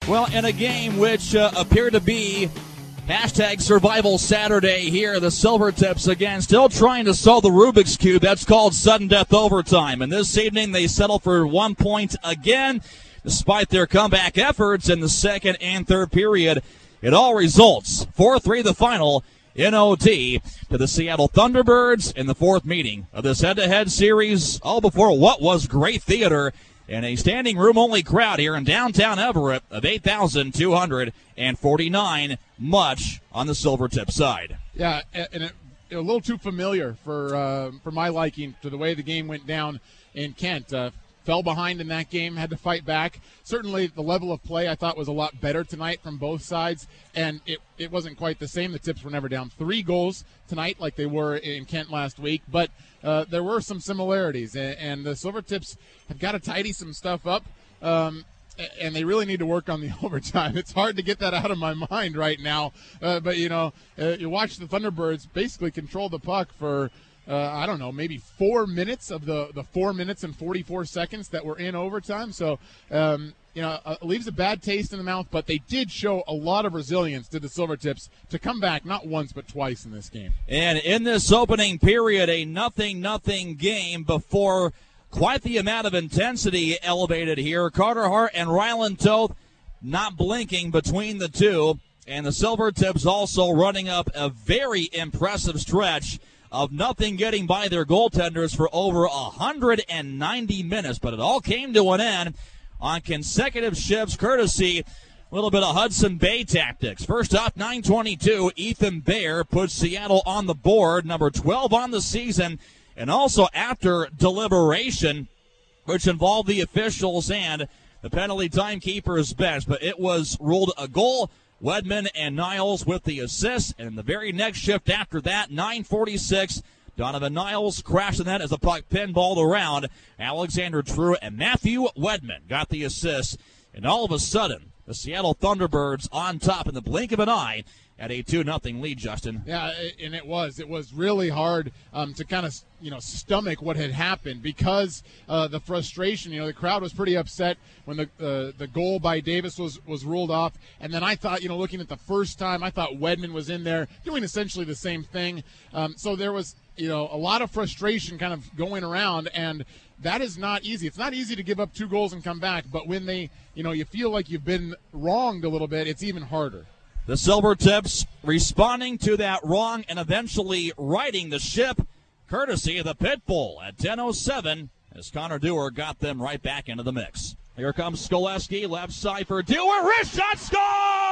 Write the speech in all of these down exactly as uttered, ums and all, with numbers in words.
Well, in a game which uh, appeared to be hashtag Survival Saturday here, the Silvertips again still trying to solve the Rubik's Cube. That's called sudden death overtime. And this evening they settle for one point again, despite their comeback efforts in the second and third period. It all results four three the final in O T to the Seattle Thunderbirds in the fourth meeting of this head-to-head series, all before what was great theater and a standing room-only crowd here in downtown Everett of eight thousand two hundred forty-nine, much on the Silvertip side. Yeah, and it, a little too familiar for uh, for my liking to the way the game went down in Kent. Uh, fell behind in that game, had to fight back. Certainly the level of play I thought was a lot better tonight from both sides, and it, it wasn't quite the same. The Tips were never down three goals tonight like they were in Kent last week, but uh, there were some similarities, and, and the Silvertips have got to tidy some stuff up, um, and they really need to work on the overtime. It's hard to get that out of my mind right now, uh, but, you know, uh, you watch the Thunderbirds basically control the puck for Uh, I don't know, maybe four minutes of the, the four minutes and forty-four seconds that were in overtime. So, um, you know, it leaves a bad taste in the mouth, but they did show a lot of resilience to the Silvertips to come back not once but twice in this game. And in this opening period, a nothing-nothing game before quite the amount of intensity elevated here. Carter Hart and Ryland Toth not blinking between the two, and the Silvertips also running up a very impressive stretch of nothing getting by their goaltenders for over one hundred ninety minutes. But it all came to an end on consecutive shifts, courtesy a little bit of Hudson Bay tactics. First off, nine twenty-two, Ethan Bear puts Seattle on the board, number twelve on the season, and also after deliberation, which involved the officials and the penalty timekeeper's bench, but it was ruled a goal. Wedman and Niles with the assist, and the very next shift after that, nine forty-six, Donovan Niles crashed the net as the puck pinballed around. Alexander True and Matthew Wedman got the assist, and all of a sudden, the Seattle Thunderbirds on top in the blink of an eye at a two nothing lead, Justin. Yeah, and it was. It was really hard um, to kind of, you know, stomach what had happened because uh, the frustration. You know, the crowd was pretty upset when the uh, the goal by Davis was, was ruled off. And then I thought, you know, looking at the first time, I thought Wedman was in there doing essentially the same thing. Um, so there was, you know, a lot of frustration kind of going around, and that is not easy. It's not easy to give up two goals and come back, but when they, you know, you feel like you've been wronged a little bit, it's even harder. The Silvertips responding to that wrong and eventually righting the ship, courtesy of the Pitbull at ten oh seven, as Connor Dewar got them right back into the mix. Here comes Skoleski, left side for Dewar, wrist shot, score!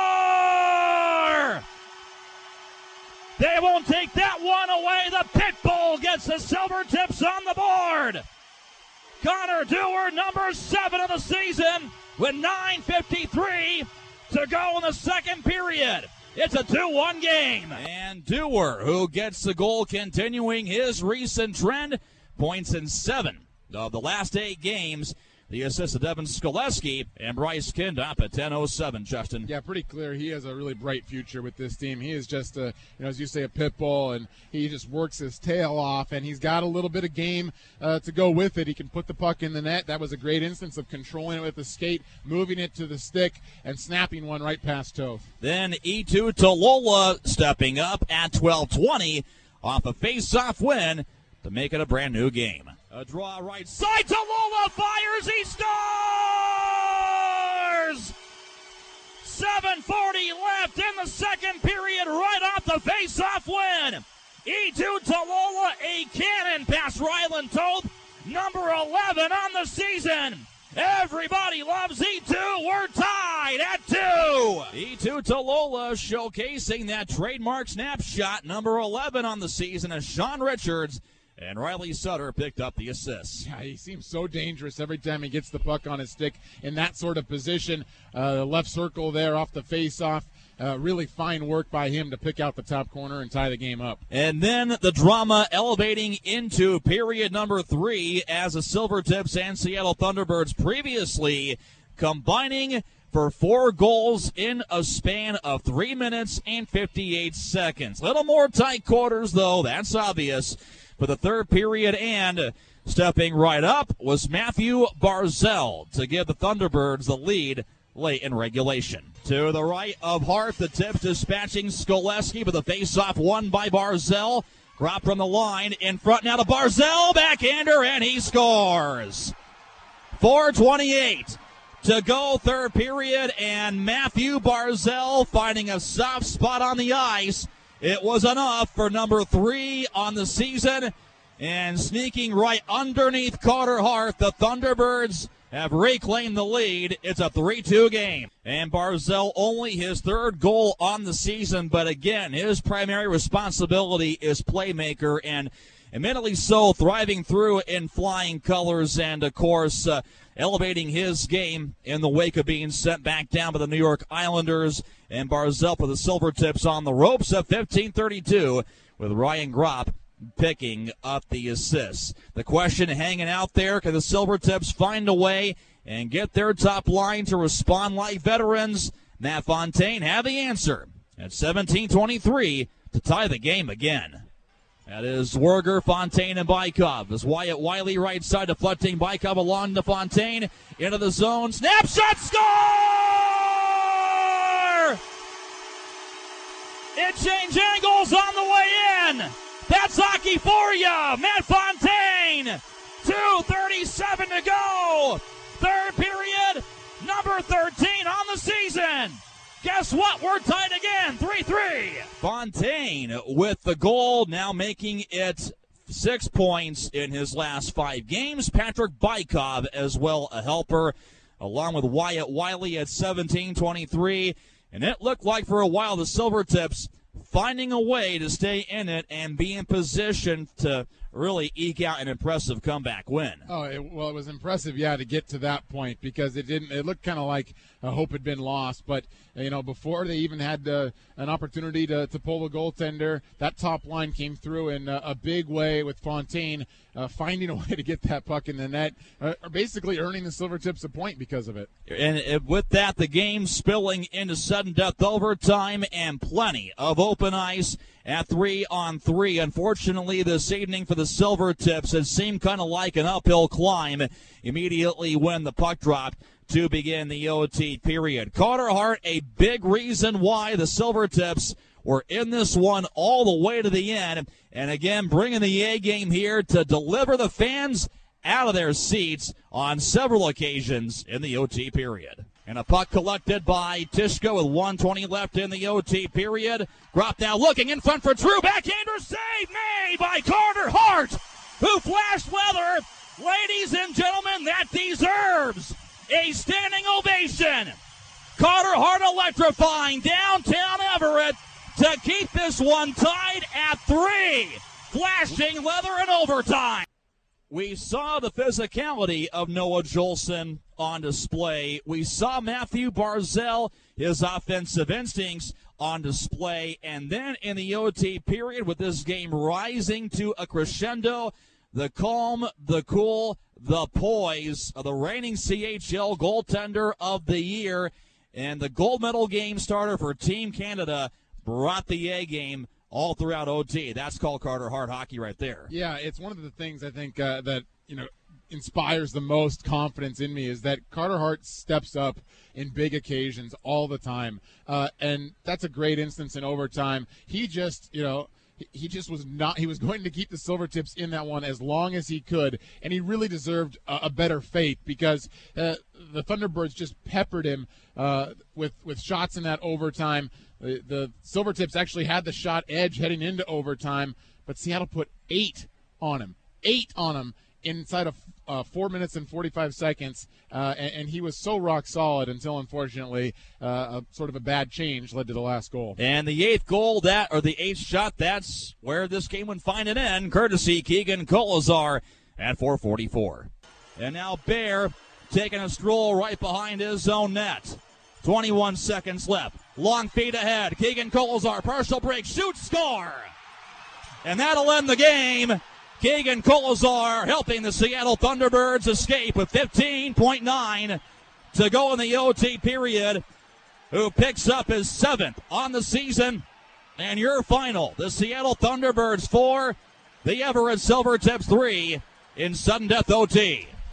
They won't take that one away. The Pitbull gets the Silvertips on the board. Connor Dewar, number seven of the season, with nine fifty-three to go in the second period. It's a two one game. And Dewar, who gets the goal, continuing his recent trend, points in seven of the last eight games. The assist of Devin Skoleski and Bryce Kindop at ten oh seven, Justin. Yeah, pretty clear. He has a really bright future with this team. He is just, a, you know, as you say, a pit bull, and he just works his tail off, and he's got a little bit of game uh, to go with it. He can put the puck in the net. That was a great instance of controlling it with the skate, moving it to the stick, and snapping one right past Toth. Then E two Tolola stepping up at twelve twenty off a face-off win to make it a brand new game. A draw right side, Tolola fires, he scores! seven forty left in the second period, right off the face-off win. E two Tolola, a cannon past Ryland Toth, number eleven on the season. Everybody loves E two. We're tied at two. E two Tolola showcasing that trademark snapshot, number eleven on the season, as Sean Richards and Riley Sutter picked up the assists. Yeah, he seems so dangerous every time he gets the puck on his stick in that sort of position. Uh, the left circle there off the face-off. Uh, really fine work by him to pick out the top corner and tie the game up. And then the drama elevating into period number three as the Silvertips and Seattle Thunderbirds previously combining for four goals in a span of three minutes and fifty-eight seconds. Little more tight quarters, though, that's obvious, for the third period, and stepping right up was Matthew Barzell to give the Thunderbirds the lead late in regulation. To the right of Hart, the Tips dispatching Skoleski, but the face-off won by Barzell. Drop from the line, in front now to Barzell, backhander, and he scores. four twenty-eight to go, third period, and Matthew Barzell finding a soft spot on the ice. It was enough for number three on the season, and sneaking right underneath Carter Hart, the Thunderbirds have reclaimed the lead. It's a three two game. And Barzell only his third goal on the season, but again, his primary responsibility is playmaker, and admittedly so, thriving through in flying colors, and of course, uh, elevating his game in the wake of being sent back down by the New York Islanders. And Barzell for the Silvertips on the ropes at fifteen thirty-two with Ryan Gropp picking up the assists. The question hanging out there, can the Silvertips find a way and get their top line to respond like veterans? Matt Fontaine have the answer at seventeen twenty-three to tie the game again. That is Werger, Fontaine, and Bykov. As Wyatt Wiley right side deflecting Bykov along to Fontaine. Into the zone. Snapshot, score! It changed angles on the way in. That's hockey for you. Matt Fontaine. two thirty-seven to go. Third period. Number thirteen on the season. Guess what? We're tied again. three three. Fontaine with the goal, now making it six points in his last five games. Patrick Bykov as well, a helper, along with Wyatt Wiley at seventeen twenty-three. And it looked like for a while the Silvertips finding a way to stay in it and be in position to really eke out an impressive comeback win. Oh, it, well, it was impressive, yeah, to get to that point, because it didn't. It looked kind of like uh, hope had been lost. But you know, before they even had uh, an opportunity to, to pull the goaltender, that top line came through in uh, a big way with Fontaine uh, finding a way to get that puck in the net, uh, basically earning the Silvertips a point because of it. And uh, with that, the game spilling into sudden death overtime and plenty of open ice at three on three. Unfortunately, this evening for the Silvertips, it seemed kind of like an uphill climb immediately when the puck dropped to begin the O T period. Carter Hart, a big reason why the Silvertips were in this one all the way to the end. And again, bringing the A game here to deliver the fans out of their seats on several occasions in the O T period. And a puck collected by Tishko with one twenty left in the O T period. Gropp now looking in front for Drew. Backhander save made by Carter Hart, who flashed weather. Ladies and gentlemen, that deserves a standing ovation. Carter Hart electrifying downtown Everett to keep this one tied at three. Flashing leather in overtime. We saw the physicality of Noah Jolson on display. We saw Matthew Barzell, his offensive instincts on display. And then in the O T period, with this game rising to a crescendo, the calm, the cool, the poise of the reigning C H L goaltender of the year and the gold medal game starter for Team Canada brought the A game all throughout O T. That's called Carter Hart hockey right there. Yeah, it's one of the things I think uh, that, you know, inspires the most confidence in me is that Carter Hart steps up in big occasions all the time. Uh, and that's a great instance in overtime. He just, you know, he just was not, he was going to keep the Silvertips in that one as long as he could, and he really deserved a, a better fate because uh, the Thunderbirds just peppered him uh, with, with shots in that overtime. The, the Silvertips actually had the shot edge heading into overtime, but Seattle put eight on him, eight on him inside of uh, four minutes and forty-five seconds, uh, and, and he was so rock solid until, unfortunately, uh, a, sort of a bad change led to the last goal. And the eighth goal, that or the eighth shot, that's where this game would find an end, courtesy Keegan Kolazar at four forty-four. And now Bear taking a stroll right behind his own net. twenty-one seconds left. Long feet ahead. Keegan Kolazar, partial break, shoots, score. And that'll end the game. Keegan Kolazar helping the Seattle Thunderbirds escape with fifteen point nine to go in the O T period, who picks up his seventh on the season. And your final, the Seattle Thunderbirds four, the Everett Silvertips three in sudden death O T.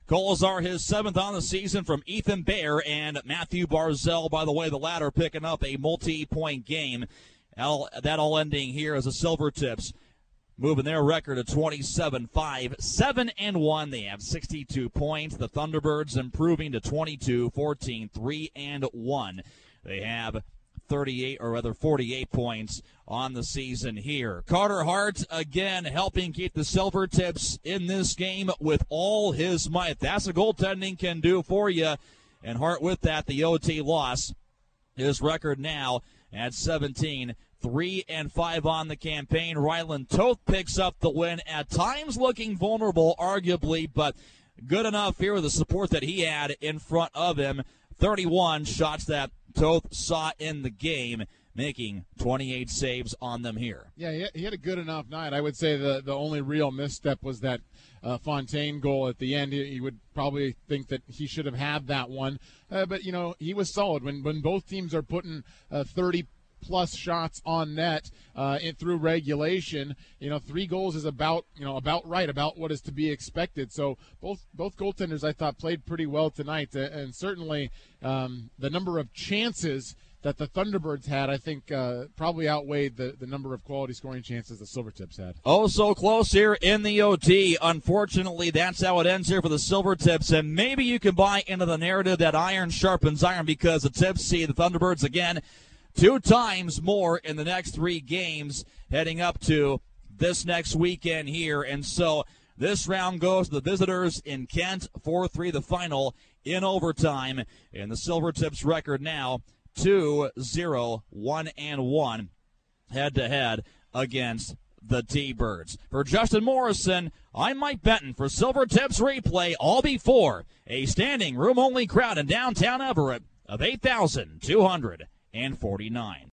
Goals are his seventh on the season from Ethan Bear and Matthew Barzell. By the way, the latter picking up a multi-point game. That all ending here as the Silvertips moving their record to twenty-seven five, seven and one. They have sixty-two points. The Thunderbirds improving to twenty-two fourteen, three and one. They have thirty-eight, or rather forty-eight points on the season here. Carter Hart, again, helping keep the Silvertips in this game with all his might. That's what goaltending can do for you. And Hart with that, the O T loss. His record now at seventeen, three and five on the campaign. Ryland Toth picks up the win, at times looking vulnerable, arguably, but good enough here with the support that he had in front of him. thirty-one shots that Toth saw in the game, making twenty-eight saves on them here. Yeah, he had, he had a good enough night. I would say the, the only real misstep was that uh, Fontaine goal at the end. He, he would probably think that he should have had that one. Uh, but, you know, he was solid. When, when both teams are putting uh, thirty plus shots on net uh, in, through regulation, you know, three goals is about, you know, about right, about what is to be expected. So both both goaltenders, I thought, played pretty well tonight, uh, and certainly um, the number of chances that the Thunderbirds had, I think, uh, probably outweighed the, the number of quality scoring chances the Silvertips had. Oh, so close here in the O T. Unfortunately, that's how it ends here for the Silvertips, and maybe you can buy into the narrative that iron sharpens iron, because the Tips see the Thunderbirds again two times more in the next three games heading up to this next weekend here. And so this round goes to the visitors in Kent, four three the final in overtime. And the Silvertips record now two zero, one and one head-to-head against the T-Birds. For Justin Morrison, I'm Mike Benton for Silvertips Replay, all before a standing room-only crowd in downtown Everett of eight thousand two hundred forty-nine.